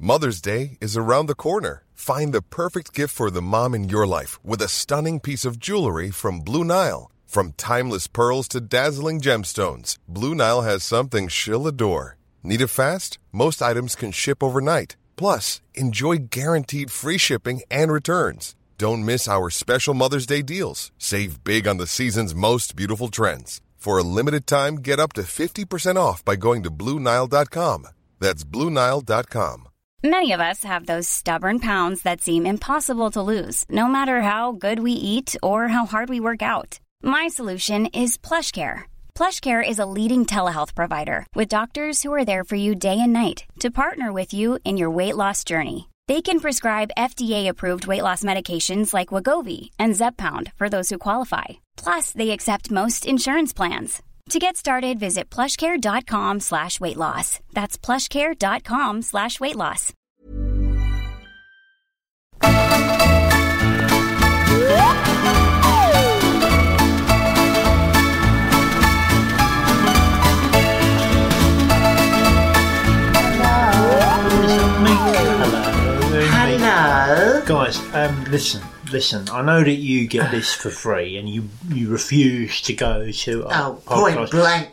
Mother's Day is around the corner. Find the perfect gift for the mom in your life with a stunning piece of jewelry from Blue Nile. From timeless pearls to dazzling gemstones, Blue Nile has something she'll adore. Need it fast? Most items can ship overnight. Plus, enjoy guaranteed free shipping and returns. Don't miss our special Mother's Day deals. Save big on the season's most beautiful trends. For a limited time, get up to 50% off by going to BlueNile.com. That's BlueNile.com. Many of us have those stubborn pounds that seem impossible to lose, no matter how good we eat or how hard we work out. My solution is PlushCare. PlushCare is a leading telehealth provider with doctors who are there for you day and night to partner with you in your weight loss journey. They can prescribe FDA-approved weight loss medications like Wegovy and Zepbound for those who qualify. Plus, they accept most insurance plans. To get started, visit plushcare.com/weightloss. That's plushcare.com/weightloss. Hello. Guys, listen. I know that you get this for free, and you refuse to go to our point blank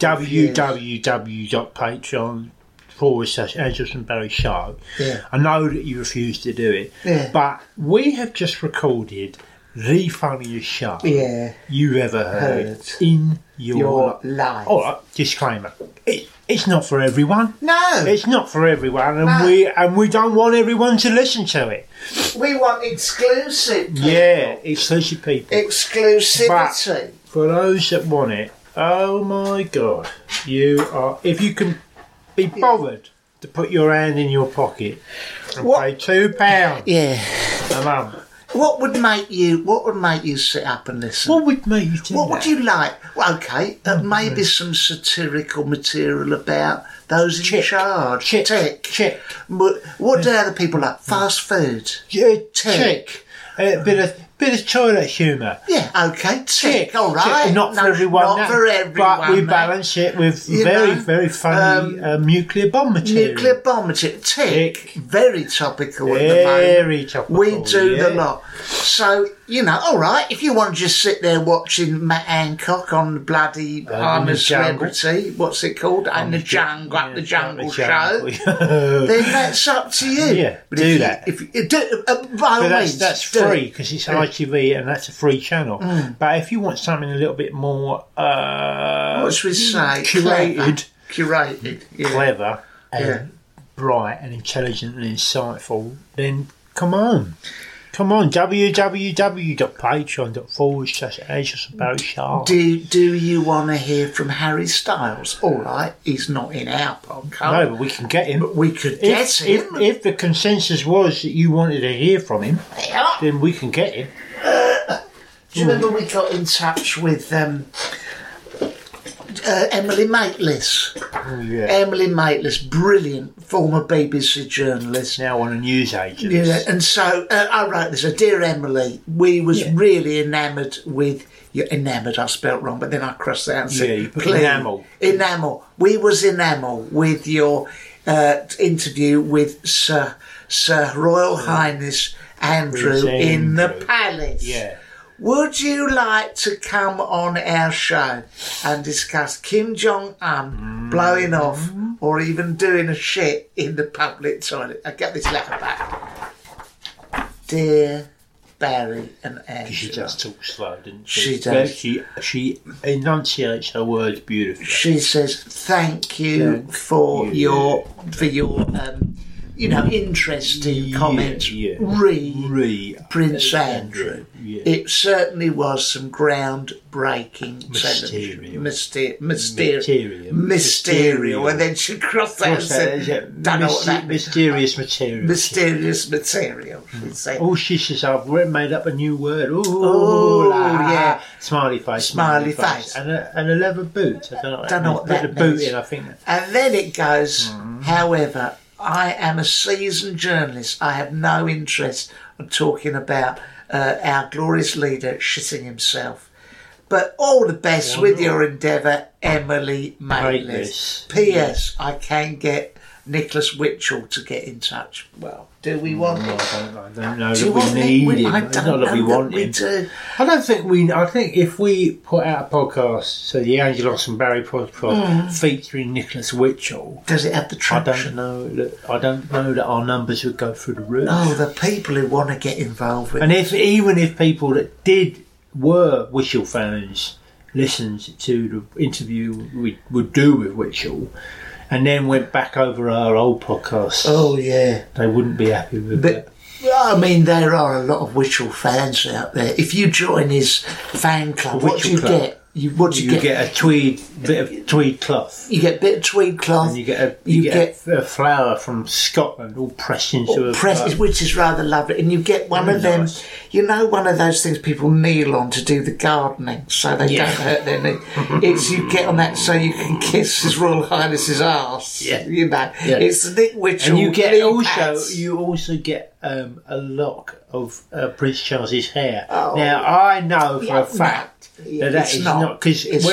www.patreon.com/Angels and Barry Show. Yeah. I know that you refuse to do it, but we have just recorded the funniest show you ever heard in your life. All right, disclaimer. It's not for everyone. No, it's not for everyone, and we don't want everyone to listen to it. We want exclusive people. Yeah, exclusive people. Exclusivity. But for those that want it, oh my God, you are. If you can be bothered to put your hand in your pocket and pay £2 a month. What would make you sit up and listen? What would make you do What that? would you like? Well, okay, maybe some satirical material about those in charge. Check. What do other people like? Fast food. Yeah, check. Bit of toilet humour. Yeah, okay, tick. All right. Not for everyone. Not for everyone. But we balance it with very funny nuclear bomb material. Tick. Very topical at the moment. Very topical. We do the lot. So, all right, if you want to just sit there watching Matt Hancock on the bloody I'm a Celebrity, what's it called? And the Jungle, Up the Jungle Show, then that's up to you. Yeah, but do that. If you do, by all means, that's free because it's ITV and that's a free channel. But if you want something a little bit more, what should we say? Curated, clever, and bright and intelligent and insightful, then come on, www.patreon.com/Angels. Do you want to hear from Harry Styles? All right, he's not in our podcast. No, but we can get him. But we could get him. If the consensus was that you wanted to hear from him, then we can get him. Do you remember we got in touch with Emily Maitlis? Oh, yeah. Emily Maitlis, brilliant former BBC journalist. Now on a newsagent. Yeah, and so I wrote this. Dear Emily, we was really enamoured with you. Enamoured, I spelt wrong, but then I crossed that out and said, you put enamel. Enamel. We was enamel with your interview with Sir Royal Highness Andrew in the Palace. Yeah. Would you like to come on our show and discuss Kim Jong-un blowing off or even doing a shit in the public toilet? I get this letter back. Dear Barry and Angela. She just talks slow, doesn't she? She does. She enunciates her words beautifully. She says, thank you for your interesting comments. Re Prince Andrew. Yeah. It certainly was some groundbreaking mysterious. And then she crossed that and said, don't know what that means. Mysterious material. Mysterious material, she said. Oh, she says, I've made up a new word. Yeah. Smiley face. And a leather boot. I don't know what that means. Boot in, I think. And then it goes, however, I am a seasoned journalist. I have no interest in talking about our glorious leader shitting himself. But all the best with your endeavour, Emily Maitlis. P.S. I can get Nicholas Witchell to get in touch. Well, do we want him? I don't know that we need him. I don't know that we do. I don't think we... I think if we put out a podcast, so the Angelos and Barry podcast, featuring Nicholas Witchell... Does it have the traction? I don't know that our numbers would go through the roof. Oh, the people who want to get involved with it. And even if people that were Witchell fans listened to the interview we would do with Witchell... and then went back over our old podcasts. Oh, yeah. They wouldn't be happy with it. I mean, there are a lot of Witchell fans out there. If you join his fan club, what do you get? You get a bit of tweed cloth. You get a bit of tweed cloth. And you get a flower from Scotland all pressed into which is rather lovely. And you get one of them, one of those things people kneel on to do the gardening so they don't hurt their knee. You get on that so you can kiss His Royal Highness's arse. Yeah. It's the Nick Witchell. And you also get a lock of Prince Charles's hair. Oh, now, I know for a fact that is not, because when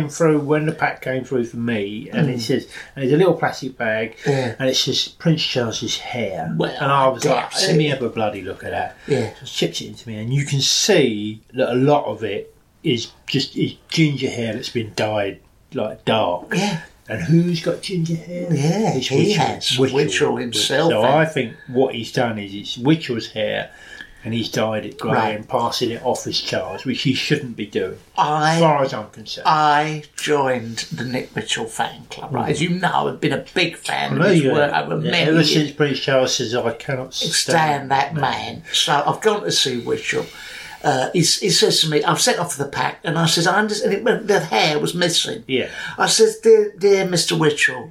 the pack came through for me, and it says, and there's a little plastic bag, and it says Prince Charles's hair, and I was like, let me have a bloody look at that. Yeah. So chips it into me, and you can see that a lot of it is ginger hair that's been dyed like dark. Yeah. And who's got ginger hair? Yeah, he has. Witchell himself. So I think what he's done is it's Witchell's hair, and he's dyed it grey and passing it off as Charles, which he shouldn't be doing, as far as I'm concerned. I joined the Nick Witchell fan club, right? As you know, I've been a big fan of his work over many years. Ever since Prince Charles says, I cannot stand that man. So I've gone to see Witchell. He says to me, I've sent off the pack, and I said, I understand, the hair was missing. Yeah. I said, dear Mr. Witchell,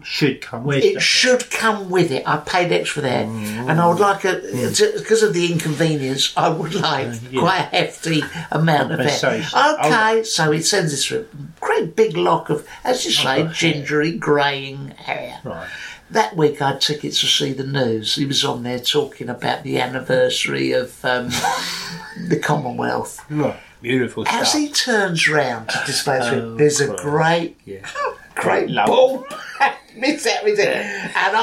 it should come with it. I paid extra for that, and I would like because of the inconvenience, I would like quite a hefty amount of hair. Okay, so he sends this through. Great big lock of, as you say, gingery, greying hair. Right. That week I had tickets to see the news. He was on there talking about the anniversary of the Commonwealth. Right. Beautiful stuff. As he turns round to display there's a great ball. Miss it. And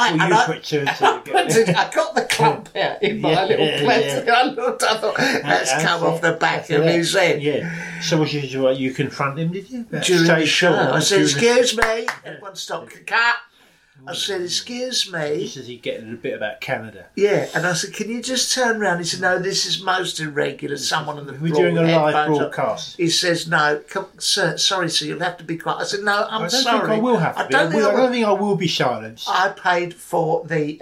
I got the clump out in my little plastic. I thought, that's come off the back of his head. Yeah. So you confront him, did you? During the show. I said, excuse me. Everyone stopped. Cut. I said, excuse me. He says he's getting a bit about Canada. Yeah, and I said, can you just turn around? He said, no, this is most irregular. Someone on the We're doing a live broadcast. He says, no, sir, sorry, sir, you'll have to be quiet. I said, no, I'm sorry. I don't think I will have to be. I don't think I will be silenced. I paid for the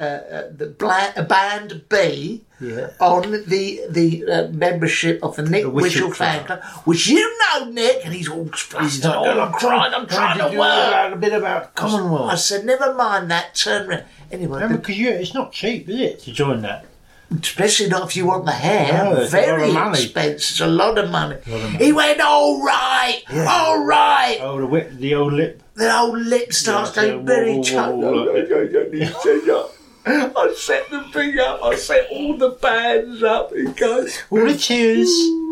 band B on the membership of the Nick Witchell fan club, which Nick, and he's all flustered. I'm trying to work. A bit about Commonwealth. I said, never mind that, turn around. Anyway. Because it's not cheap, is it, to join that? Especially not if you want the hair. No, very expensive. It's a lot of money. He went, all right. Oh, the old lip. The old lip starts going very choked. I set the thing up. I set all the bands up. It goes. All the tears.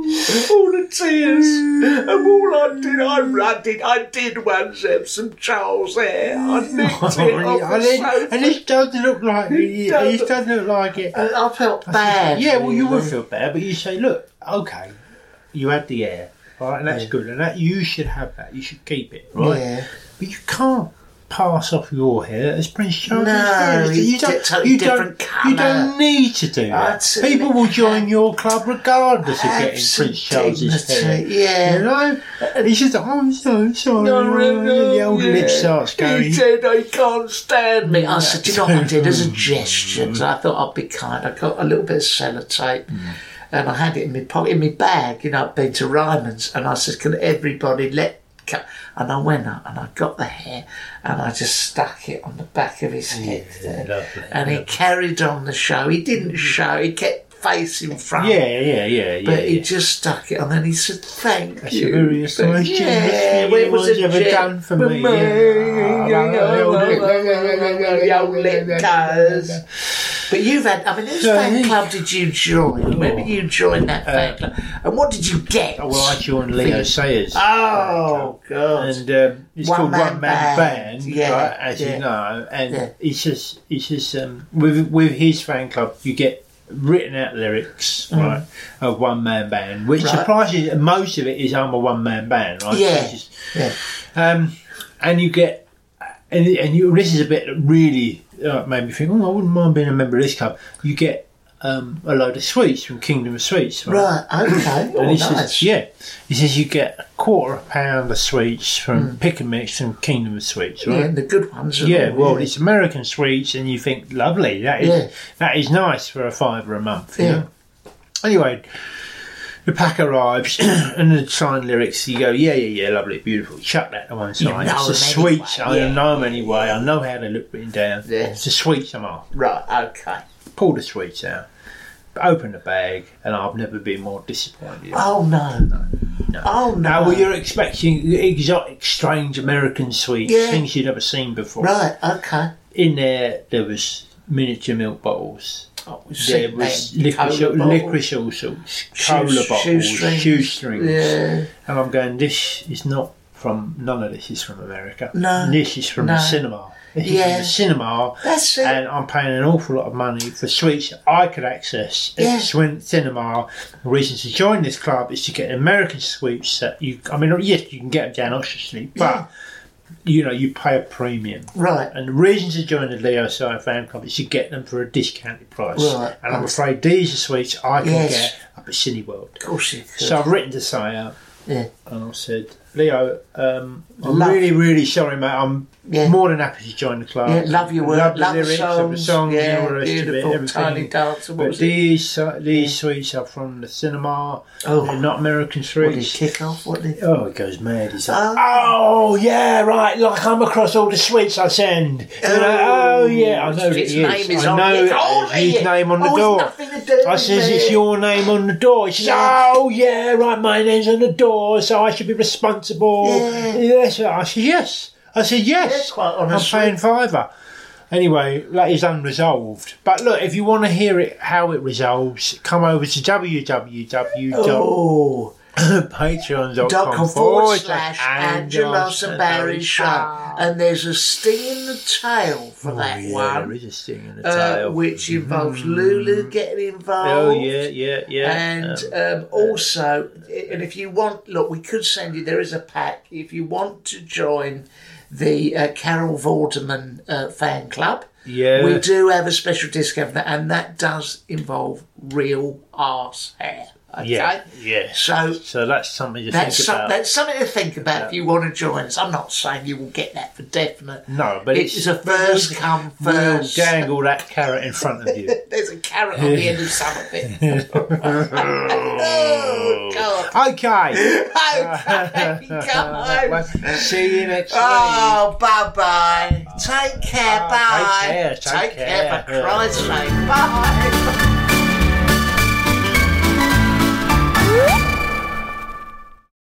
And all I did once have some Charles hair. I nicked it off the sofa. And this doesn't look like it. It doesn't look like it. And I felt bad. Yeah, well, you would feel bad, but you say, look, okay, you had the hair, right, and that's good, and that you should have that. You should keep it, right? Yeah. But you can't pass off your hair as Prince Charles' hair. You don't need to do that. People will join your club regardless of getting Prince Charles' hair. Yeah. You know? And he says, I'm so sorry. The old lip starts going. He said, I can't stand me. I said, do you know what I did as a gesture? Because I thought I'd be kind. I got a little bit of sellotape. And I had it in my pocket, in my bag. I'd been to Ryman's. And I said, can everybody and I went up and I got the hair and I just stuck it on the back of his head. Lovely, and he carried on the show. He didn't show. He kept face in front. Yeah. But he just stuck it, and then he said, "Thank That's you." a very nice Yeah, it was ever done for me. The old lip goes. But you've had, I mean, whose fan club did you join? When did you join that fan club? And what did you get? Well, I joined Leo Sayers. Oh, God. And it's called One Man Band, yeah, right, as you know. And it's just with his fan club, you get written out lyrics, right, of One Man Band, which surprises, most of it is I'm a one man band, right? Yeah. So and you get, this is a bit that really made me think, I wouldn't mind being a member of this club. You get a load of sweets from Kingdom of Sweets, right? Okay. And he says you get a £1/4 of sweets from Pick and Mix from Kingdom of Sweets, right? Yeah, the good ones. It's American sweets, and you think, lovely, that is nice for £5 a month. You know? Anyway, the pack arrives, and the signed lyrics, you go, yeah, lovely, beautiful. Chuck that to one side. It's the sweets. I know them anyway. I know how they look written down. Yeah. It's the sweets I'm after. Right, okay. Pull the sweets out, open the bag, and I've never been more disappointed. Oh, no. Oh, no. Now, you're expecting exotic, strange American sweets, things you'd never seen before. Right, okay. In there was miniature milk bottles. Oh, there was licorice all sorts, cola bottles, shoestrings. Yeah. And I'm going, none of this is from America. No. This is from the cinema. This is from the cinema. That's it. And I'm paying an awful lot of money for sweets I could access at cinema. The reason to join this club is to get American sweets that you can get them down Oxford Street, but you pay a premium. Right. And the reason to join the Leo Sayer fan club is to get them for a discounted price. Right. And I'm afraid these are sweets I can get up at Cineworld. Of course you could. So I've written to Sayer. Yeah. And I said, Leo, I'm really, really sorry, mate. I'm more than happy to join the club. Yeah, love your work, love the lyrics of the songs, and all the rest beautiful, of it, tiny dance. But these sweets are from the cinema. They're not American sweets. What did he kick off? He goes mad. He's like, right, like I'm across all the sweets I send. I know his it name is. is I know his name on the door. Nothing to do I says, it's your name on the door. He says, right, my name's on the door, so I should be responsible. Yes. I said, yes. Yeah, quite honestly. I'm paying £5. Anyway, that is unresolved. But look, if you want to hear how it resolves, come over to patreon.com/Angelos and Barry Show. And there's a sting in the tail for that one. There is a sting in the tail. Which involves Lulu getting involved. And also, and if you want, look, we could send you, there is a pack. If you want to join the Carol Vorderman fan club, we do have a special discount for that, and that does involve real arse hair. Okay? So that's something to think about. That's something to think about if you want to join us. I'm not saying you will get that for definite. No, but it's a first come first. We'll dangle that carrot in front of you. There's a carrot on the end of some of it. Oh, God. Okay. Come on. See you next week. Oh, bye-bye. Take care. Bye. Take care. For Christ's sake. Bye.